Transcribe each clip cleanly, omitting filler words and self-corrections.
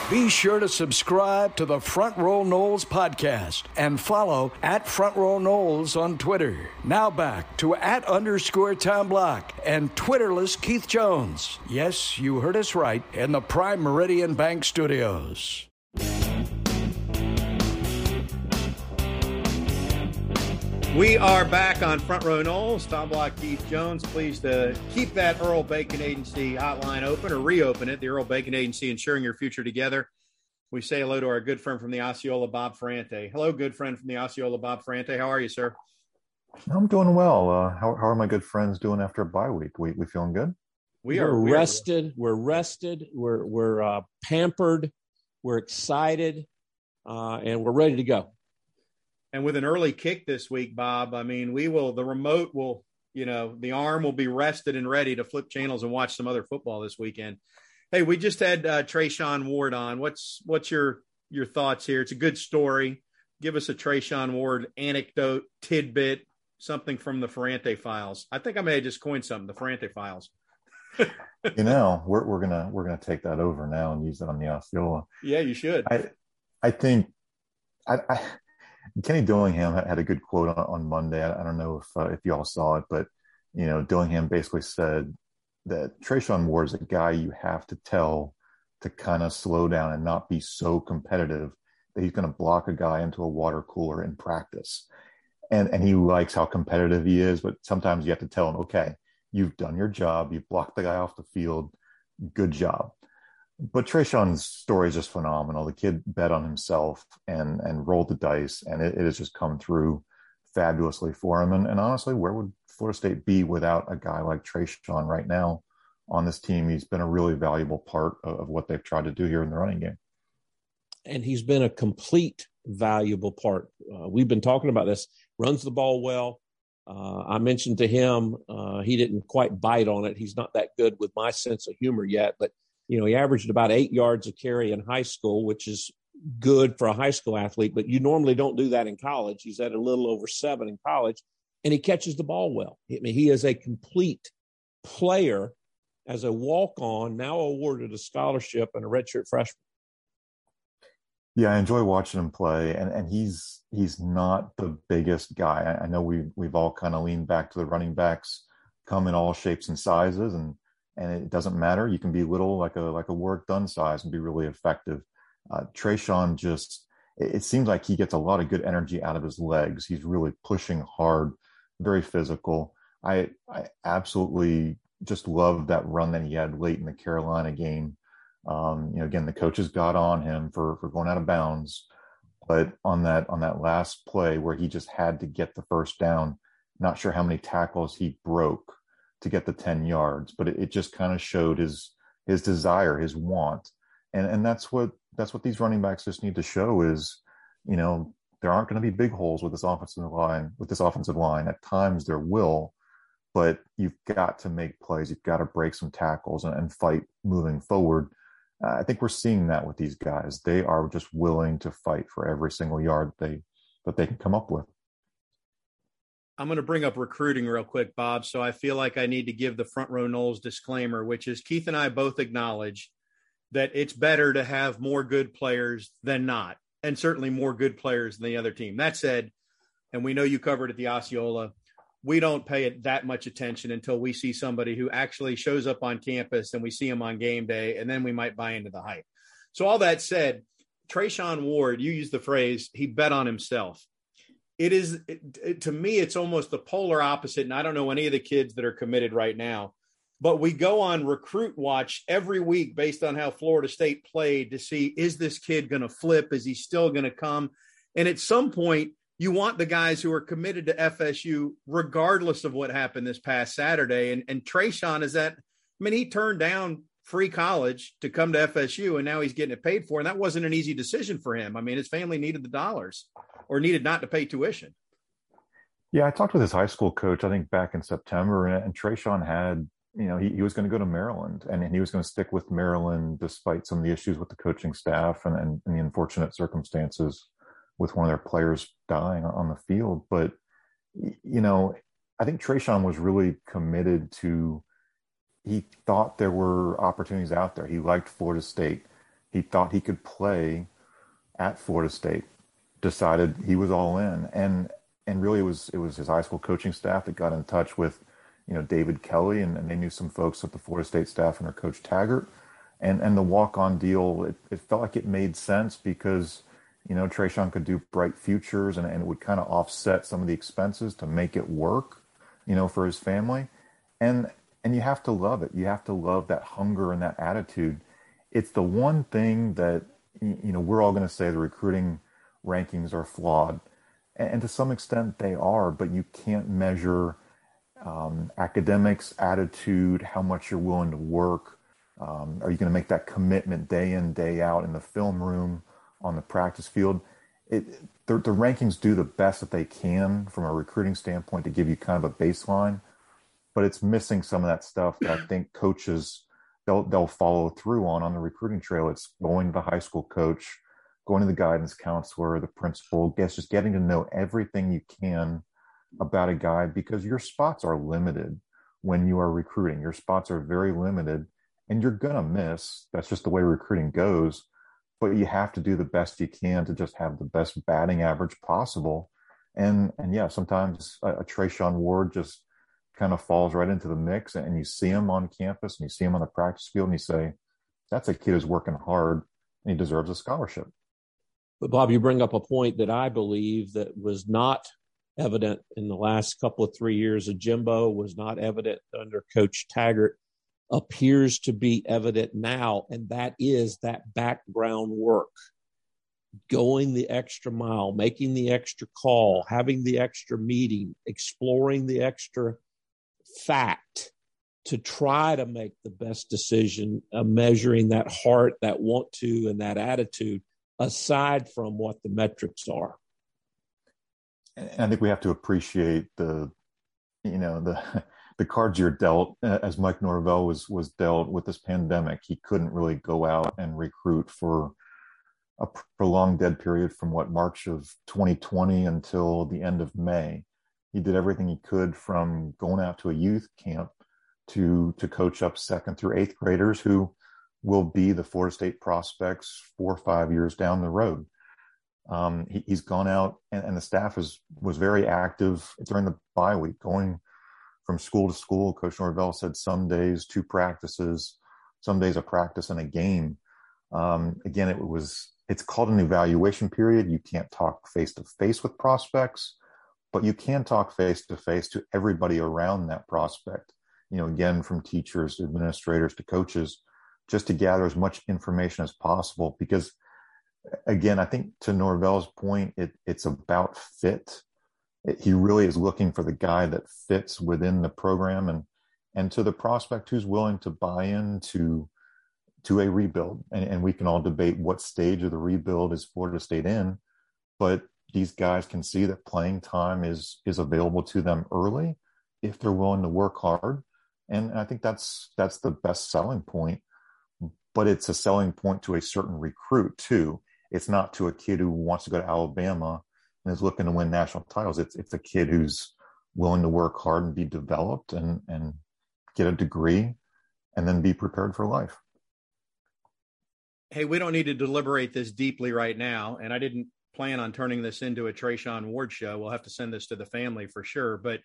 Be sure to subscribe to the Front Row Noles podcast and follow at Front Row Noles on Twitter. Now back to @_Tom Block and Twitterless Keith Jones. Yes, you heard us right, in the Prime Meridian Bank Studios. We are back on Front Row Noles. Tom Block, Keith Jones. Pleased to keep that Earl Bacon Agency hotline open, or reopen it. The Earl Bacon Agency, ensuring your future together. We say hello to our good friend from the Osceola, Bob Ferrante. Hello, good friend from the Osceola, Bob Ferrante. How are you, sir? I'm doing well. How are my good friends doing after a bye week? We feeling good? We're rested. We're rested. We're pampered. We're excited, and we're ready to go. And with an early kick this week, Bob, I mean, the remote will, the arm will be rested and ready to flip channels and watch some other football this weekend. Hey, we just had Treshaun Ward on. What's your thoughts here? It's a good story. Give us a Treshaun Ward anecdote, tidbit, something from the Ferrante Files. I think I may have just coined something, the Ferrante Files. We're gonna take that over now and use it on the Osceola. Yeah, you should. I think Kenny Dillingham had a good quote on Monday. I don't know if you all saw it, but Dillingham basically said that Treshaun Ward is a guy you have to tell to kind of slow down and not be so competitive that he's going to block a guy into a water cooler in practice. And he likes how competitive he is, but sometimes you have to tell him, okay, you've done your job. You've blocked the guy off the field. Good job. But Treshaun's story is just phenomenal. The kid bet on himself and rolled the dice, and it has just come through fabulously for him. And honestly, where would Florida State be without a guy like Treshaun right now on this team? He's been a really valuable part of what they've tried to do here in the running game. And he's been a complete valuable part. We've been talking about this. Runs the ball well. I mentioned to him, he didn't quite bite on it. He's not that good with my sense of humor yet, but he averaged about 8 yards a carry in high school, which is good for a high school athlete, but you normally don't do that in college. He's at a little over 7 in college, and he catches the ball well. I mean, he is a complete player as a walk-on, now awarded a scholarship and a redshirt freshman. Yeah, I enjoy watching him play, and he's not the biggest guy. I know we've all kind of leaned back to the running backs, come in all shapes and sizes, and it doesn't matter. You can be little, like a work done size, and be really effective. Treshaun it seems like he gets a lot of good energy out of his legs. He's really pushing hard, very physical. I absolutely just love that run that he had late in the Carolina game. Again, the coaches got on him for going out of bounds, but on that last play where he just had to get the first down, not sure how many tackles he broke to get the 10 yards, but it just kind of showed his desire, his want. And that's what these running backs just need to show is, there aren't going to be big holes with this offensive line. At times there will, but you've got to make plays. You've got to break some tackles and fight moving forward. I think we're seeing that with these guys. They are just willing to fight for every single yard that they can come up with. I'm going to bring up recruiting real quick, Bob. So I feel like I need to give the Front Row Noles disclaimer, which is Keith and I both acknowledge that it's better to have more good players than not, and certainly more good players than the other team. That said, and we know you covered at the Osceola, we don't pay it that much attention until we see somebody who actually shows up on campus and we see him on game day, and then we might buy into the hype. So all that said, Treshaun Ward, you used the phrase, he bet on himself. To me, it's almost the polar opposite, and I don't know any of the kids that are committed right now, but we go on recruit watch every week based on how Florida State played to see, is this kid going to flip? Is he still going to come? And at some point, you want the guys who are committed to FSU regardless of what happened this past Saturday. And Treshaun he turned down free college to come to FSU, and now he's getting it paid for. And that wasn't an easy decision for him. I mean, his family needed the dollars or needed not to pay tuition. Yeah, I talked with his high school coach, I think back in September, and Treshaun had, he was going to go to Maryland, and he was going to stick with Maryland despite some of the issues with the coaching staff and the unfortunate circumstances with one of their players dying on the field. But, I think Treshaun was really committed to, he thought there were opportunities out there. He liked Florida State. He thought he could play at Florida State, decided he was all in. And really it was his high school coaching staff that got in touch with, David Kelly, and they knew some folks at the Florida State staff under Coach Taggart. And the walk-on deal, it felt like it made sense because, Trayshawn could do bright futures and it would kind of offset some of the expenses to make it work, for his family. And you have to love it. You have to love that hunger and that attitude. It's the one thing that, we're all going to say the recruiting rankings are flawed. And to some extent they are, but you can't measure academics, attitude, how much you're willing to work. Are you going to make that commitment day in, day out in the film room, on the practice field? The rankings do the best that they can from a recruiting standpoint to give you kind of a baseline, but it's missing some of that stuff that I think coaches, they'll follow through on the recruiting trail. It's going to the high school coach, going to the guidance counselor, the principal, just getting to know everything you can about a guy, because your spots are limited when you are recruiting. Your spots are very limited and you're going to miss. That's just the way recruiting goes. But you have to do the best you can to just have the best batting average possible. And yeah, sometimes a Trayshawn Ward just kind of falls right into the mix, and you see him on campus and you see him on the practice field and you say, that's a kid who's working hard and he deserves a scholarship. But Bob, you bring up a point that I believe that was not evident in the last couple of 3 years of Jimbo, was not evident under Coach Taggart, appears to be evident now, and that is that background work, going the extra mile, making the extra call, having the extra meeting, exploring the extra fact to try to make the best decision, measuring that heart, that want to, and that attitude, aside from what the metrics are. And I think we have to appreciate the cards you're dealt, as Mike Norvell was dealt with this pandemic. He couldn't really go out and recruit for a prolonged dead period from March of 2020 until the end of May. He did everything he could, from going out to a youth camp to coach up 2nd through 8th graders who will be the Florida State prospects 4 or 5 years down the road. He's gone out, and the staff was very active during the bye week, going from school to school. Coach Norvell said some days 2 practices, some days a practice and a game. Again, it's called an evaluation period. You can't talk face to face with prospects, but you can talk face to face to everybody around that prospect. Again, from teachers to administrators to coaches, just to gather as much information as possible. Because again, I think to Norvell's point, it's about fit. He really is looking for the guy that fits within the program, and to the prospect who's willing to buy into a rebuild. And we can all debate what stage of the rebuild is Florida State in, but these guys can see that playing time is available to them early if they're willing to work hard. And I think that's the best selling point, but it's a selling point to a certain recruit too. It's not to a kid who wants to go to Alabama and is looking to win national titles. It's a kid who's willing to work hard and be developed and get a degree and then be prepared for life. Hey, we don't need to deliberate this deeply right now, and I didn't plan on turning this into a Trayshawn Ward show. We'll have to send this to the family for sure. But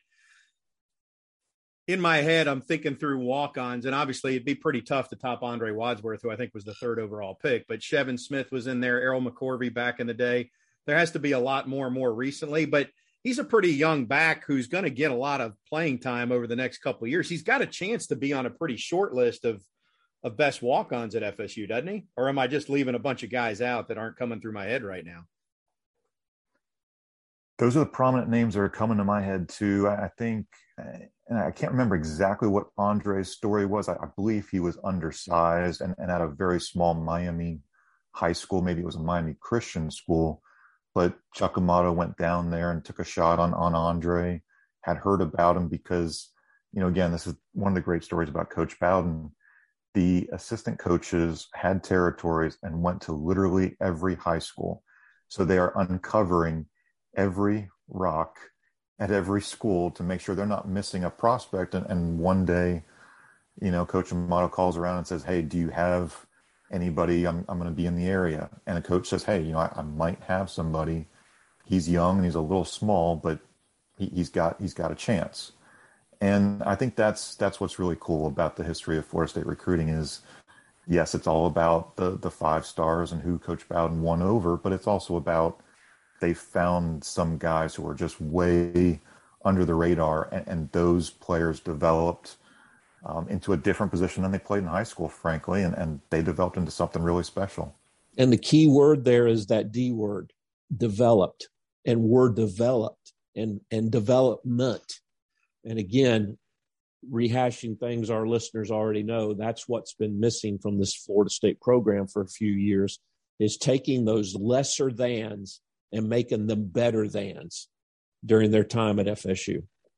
in my head, I'm thinking through walk-ons, and obviously it'd be pretty tough to top Andre Wadsworth, who I think was the 3rd overall pick. But Shevin Smith was in there, Errol McCorvey back in the day. There has to be a lot more recently, but he's a pretty young back who's going to get a lot of playing time over the next couple of years. He's got a chance to be on a pretty short list of best walk-ons at FSU, doesn't he? Or am I just leaving a bunch of guys out that aren't coming through my head right now? Those are the prominent names that are coming to my head too. I think, and I can't remember exactly what Andre's story was. I believe he was undersized and at a very small Miami high school. Maybe it was a Miami Christian school, but Chuck Amato went down there and took a shot on Andre, had heard about him because, again, this is one of the great stories about Coach Bowden. The assistant coaches had territories and went to literally every high school. So they are uncovering every rock at every school to make sure they're not missing a prospect. And one day, Coach Amato calls around and says, hey, do you have anybody, I'm going to be in the area. And a coach says, hey, I might have somebody. He's young and he's a little small, but he's got a chance. And I think that's what's really cool about the history of Florida State recruiting is, yes, it's all about the 5 stars and who Coach Bowden won over, but it's also about they found some guys who are just way under the radar, and those players developed into a different position than they played in high school, frankly, and they developed into something really special. And the key word there is that D word, developed, and we're developed and development. And again, rehashing things our listeners already know, that's what's been missing from this Florida State program for a few years, is taking those lesser thans and making them better thans during their time at FSU.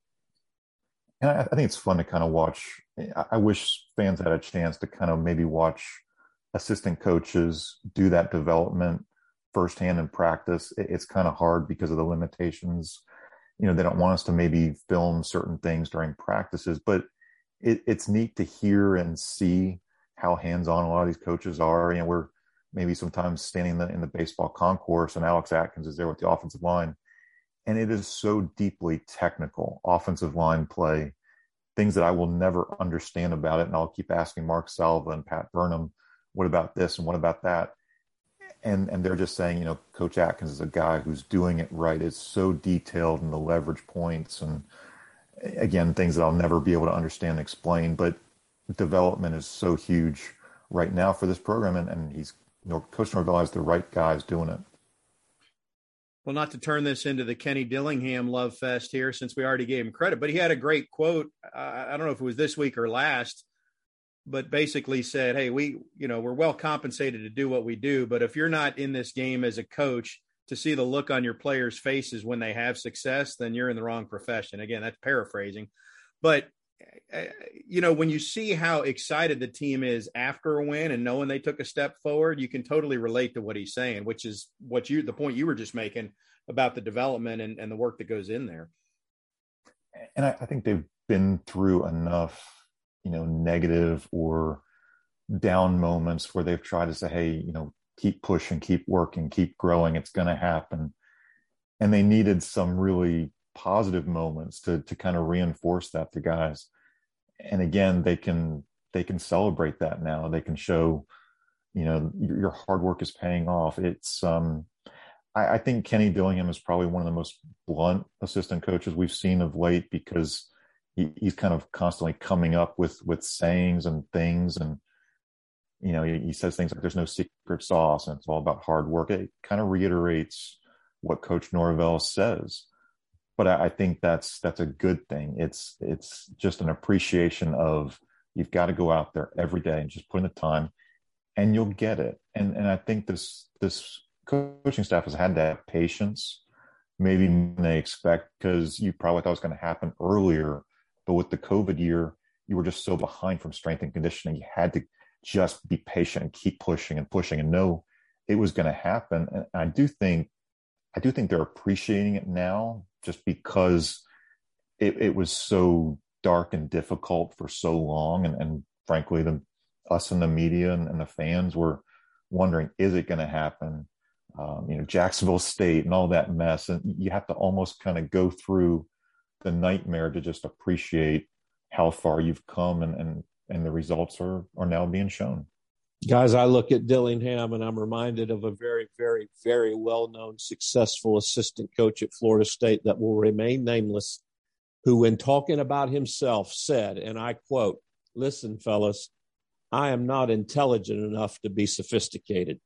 And I think it's fun to kind of watch. I wish fans had a chance to kind of maybe watch assistant coaches do that development firsthand in practice. It's kind of hard because of the limitations. They don't want us to maybe film certain things during practices, but it's neat to hear and see how hands-on a lot of these coaches are. We're maybe sometimes standing in the baseball concourse and Alex Atkins is there with the offensive line. And it is so deeply technical, offensive line play, things that I will never understand about it. And I'll keep asking Mark Salva and Pat Burnham, what about this and what about that? And they're just saying, Coach Atkins is a guy who's doing it right. It's so detailed in the leverage points and, again, things that I'll never be able to understand and explain. But development is so huge right now for this program. And Coach Norvell has the right guys doing it. Well, not to turn this into the Kenny Dillingham love fest here, since we already gave him credit, but he had a great quote. I don't know if it was this week or last, but basically said, hey, we're well compensated to do what we do, but if you're not in this game as a coach to see the look on your players' faces when they have success, then you're in the wrong profession. Again, that's paraphrasing. But, when you see how excited the team is after a win and knowing they took a step forward, you can totally relate to what he's saying, which is the point you were just making about the development and the work that goes in there. And I think they've been through enough, negative or down moments where they've tried to say, hey, keep pushing, keep working, keep growing. It's going to happen. And they needed some really positive moments to kind of reinforce that to guys. And again, they can celebrate that now. They can show, your hard work is paying off. It's, I think Kenny Dillingham is probably one of the most blunt assistant coaches we've seen of late, because he's kind of constantly coming up with sayings and things. And, he says things like there's no secret sauce and it's all about hard work. It kind of reiterates what Coach Norvell says. But I think that's a good thing. It's just an appreciation of, you've got to go out there every day and just put in the time and you'll get it. And I think this coaching staff has had to have patience, maybe than they expect, because you probably thought it was going to happen earlier. But with the COVID year, you were just so behind from strength and conditioning. You had to just be patient and keep pushing and pushing and know it was going to happen. And I do think they're appreciating it now, just because it was so dark and difficult for so long. And frankly, us in the media and the fans were wondering, is it going to happen? Jacksonville State and all that mess. And you have to almost kind of go through the nightmare to just appreciate how far you've come, and the results are now being shown. Guys, I look at Dillingham and I'm reminded of a very, very, very well-known, successful assistant coach at Florida State that will remain nameless, who, when talking about himself, said, and I quote, "Listen, fellas, I am not intelligent enough to be sophisticated."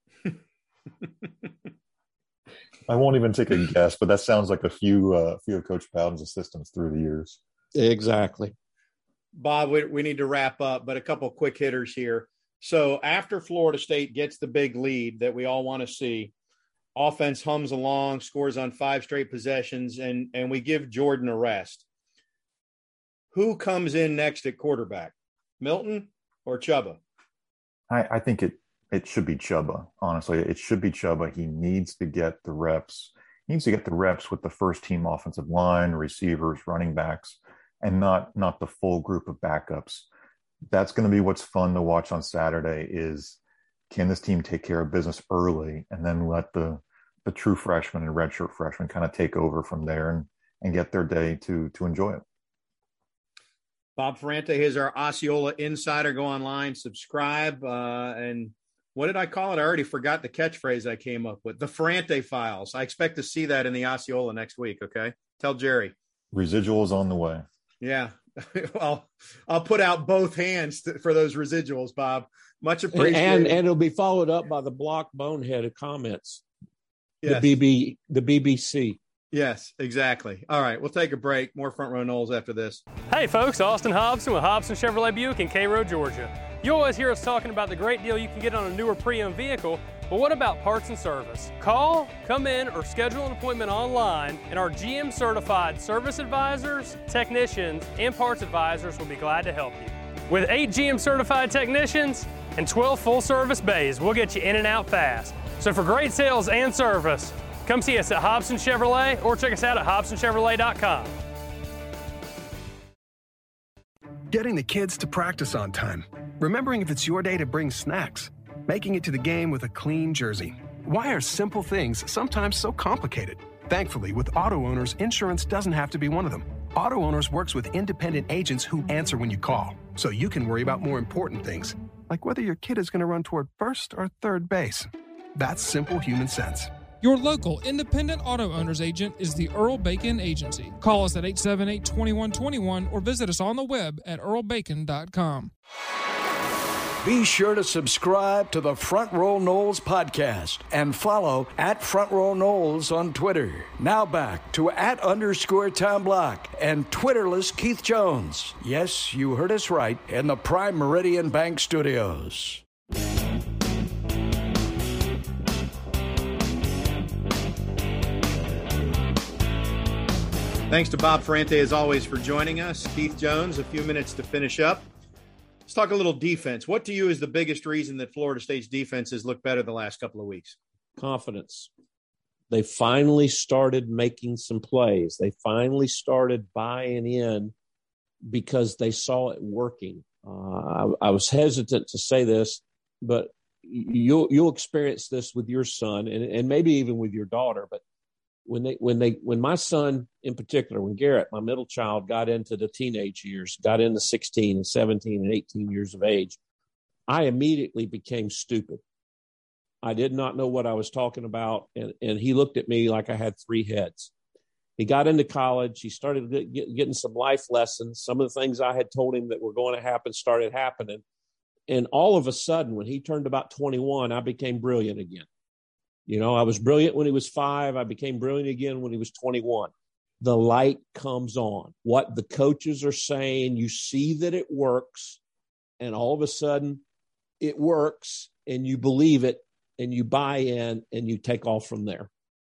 I won't even take a guess, but that sounds like a few of Coach Bowden's assistants through the years. Exactly. Bob, we need to wrap up, but a couple quick hitters here. So after Florida State gets the big lead that we all want to see, offense hums along, scores on 5 straight possessions, and we give Jordan a rest. Who comes in next at quarterback, Milton or Chubba? I think it should be Chubba. Honestly, it should be Chubba. He needs to get the reps. He needs to get the reps with the first team offensive line, receivers, running backs, and not the full group of backups. That's going to be what's fun to watch on Saturday, is can this team take care of business early and then let the true freshmen and redshirt freshmen kind of take over from there and get their day to enjoy it. Bob Ferrante is our Osceola insider. Go online, subscribe, and what did I call it? I already forgot the catchphrase I came up with. The Ferrante Files. I expect to see that in the Osceola next week, okay? Tell Jerry. Residuals on the way. Yeah. I'll put out both hands for those residuals, Bob. Much appreciated. And it'll be followed up by the block bonehead of comments. Yes. The BBC. Yes, exactly. All right, we'll take a break. More Front Row Noles after this. Hey folks, Austin Hobson with Hobson Chevrolet Buick in Cairo, Georgia. You always hear us talking about the great deal you can get on a newer pre-owned vehicle, but what about parts and service? Call, come in, or schedule an appointment online, and our GM certified service advisors, technicians, and parts advisors will be glad to help you. With 8 GM certified technicians and 12 full service bays, we'll get you in and out fast. So for great sales and service, come see us at Hobson Chevrolet or check us out at HobsonChevrolet.com. Getting the kids to practice on time. Remembering if it's your day to bring snacks. Making it to the game with a clean jersey. Why are simple things sometimes so complicated? Thankfully, with Auto Owners, insurance doesn't have to be one of them. Auto Owners works with independent agents who answer when you call, so you can worry about more important things, like whether your kid is going to run toward first or third base. That's simple human sense. Your local independent auto owner's agent is the Earl Bacon Agency. Call us at 878-2121 or visit us on the web at earlbacon.com. Be sure to subscribe to the Front Row Noles podcast and follow at Front Row Noles on Twitter. Now back to @_Tom Block and Twitterless Keith Jones. Yes, you heard us right, in the Prime Meridian Bank Studios. Thanks to Bob Ferrante, as always, for joining us. Keith Jones, a few minutes to finish up. Let's talk a little defense. What to you is the biggest reason that Florida State's defense has looked better the last couple of weeks? Confidence. They finally started making some plays. They finally started buying in because they saw it working. I was hesitant to say this, but you'll experience this with your son and maybe even with your daughter. But when my son in particular, when Garrett, my middle child, got into the teenage years, got into 16 and 17 and 18 years of age, I immediately became stupid. I did not know what I was talking about. And he looked at me like I had 3 heads. He got into college. He started getting some life lessons. Some of the things I had told him that were going to happen started happening. And all of a sudden, when he turned about 21, I became brilliant again. You know, I was brilliant when he was 5. I became brilliant again when he was 21. The light comes on. What the coaches are saying, you see that it works, and all of a sudden it works, and you believe it, and you buy in, and you take off from there.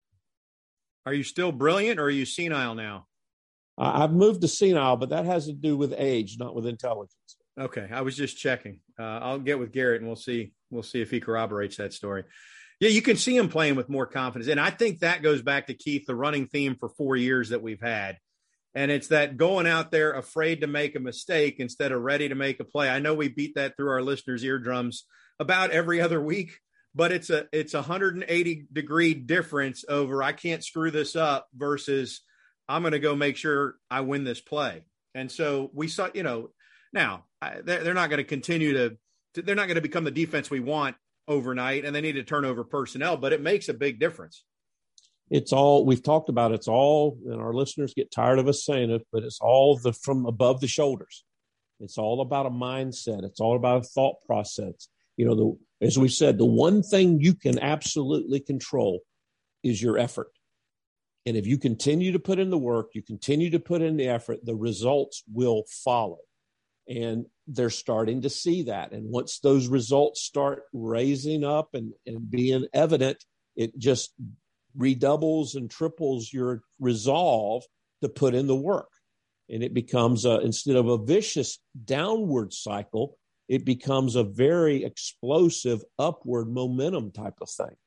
Are you still brilliant, or are you senile now? I've moved to senile, but that has to do with age, not with intelligence. Okay, I was just checking. I'll get with Garrett, and we'll see if he corroborates that story. Yeah, you can see him playing with more confidence. And I think that goes back to, Keith, the running theme for 4 years that we've had. And it's that going out there afraid to make a mistake instead of ready to make a play. I know we beat that through our listeners' eardrums about every other week, but it's a 180-degree difference over I can't screw this up versus I'm going to go make sure I win this play. And so we saw, now they're not going to continue they're not going to become the defense we want overnight, and they need to turn over personnel, but it makes a big difference. It's all we've talked about. It's all, and our listeners get tired of us saying it, but it's all from above the shoulders. It's all about a mindset. It's all about a thought process. As we said, the one thing you can absolutely control is your effort. And if you continue to put in the work, you continue to put in the effort, the results will follow. And they're starting to see that. And once those results start raising up and being evident, it just redoubles and triples your resolve to put in the work. And it becomes, instead of a vicious downward cycle, it becomes a very explosive upward momentum type of thing.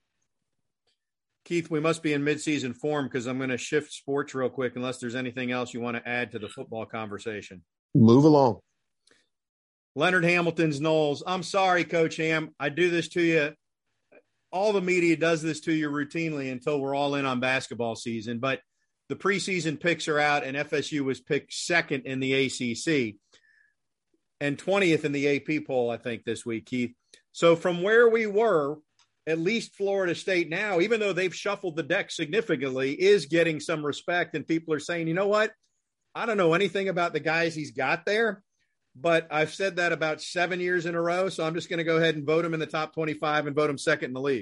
Keith, we must be in midseason form because I'm going to shift sports real quick unless there's anything else you want to add to the football conversation. Move along. Leonard Hamilton's Noles. I'm sorry, Coach Ham. I do this to you. All the media does this to you routinely until we're all in on basketball season. But the preseason picks are out, and FSU was picked second in the ACC and 20th in the AP poll, I think, this week, Keith. So from where we were, at least Florida State now, even though they've shuffled the deck significantly, is getting some respect. And people are saying, you know what? I don't know anything about the guys he's got there, but I've said that about 7 years in a row. So I'm just going to go ahead and vote him in the top 25 and vote him second in the league.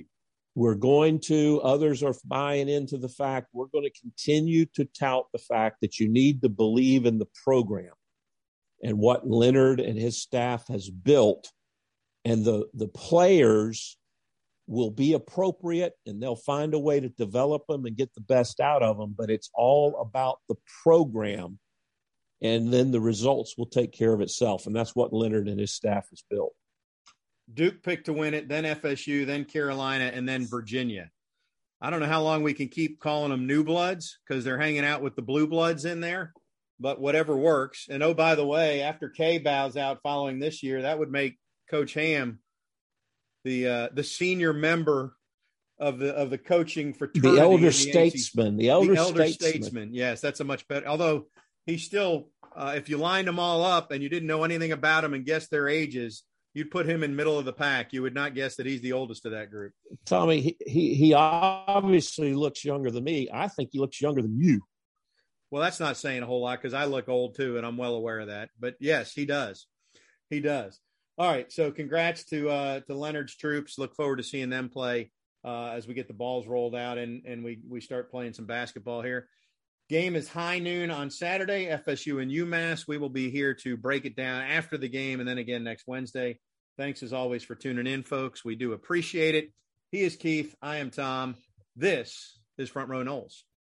Others are buying into the fact we're going to continue to tout the fact that you need to believe in the program and what Leonard and his staff has built. And the players will be appropriate and they'll find a way to develop them and get the best out of them. But it's all about the program. And then the results will take care of itself. And that's what Leonard and his staff has built. Duke picked to win it, then FSU, then Carolina, and then Virginia. I don't know how long we can keep calling them new bloods because they're hanging out with the blue bloods in there, but whatever works. And, oh, by the way, after Kay bows out following this year, that would make Coach Ham the senior member of the coaching fraternity. The elder statesman. The elder statesman. Yes, that's a much better. Although he's still, if you lined them all up and you didn't know anything about them and guessed their ages, you'd put him in middle of the pack. You would not guess that he's the oldest of that group. Tommy, he obviously looks younger than me. I think he looks younger than you. Well, that's not saying a whole lot because I look old too, and I'm well aware of that. But yes, he does. He does. All right. So congrats to Leonard's troops. Look forward to seeing them play as we get the balls rolled out and we start playing some basketball here. Game is high noon on Saturday, FSU and UMass. We will be here to break it down after the game and then again next Wednesday. Thanks as always for tuning in, folks. We do appreciate it. He is Keith. I am Tom. This is Front Row Noles.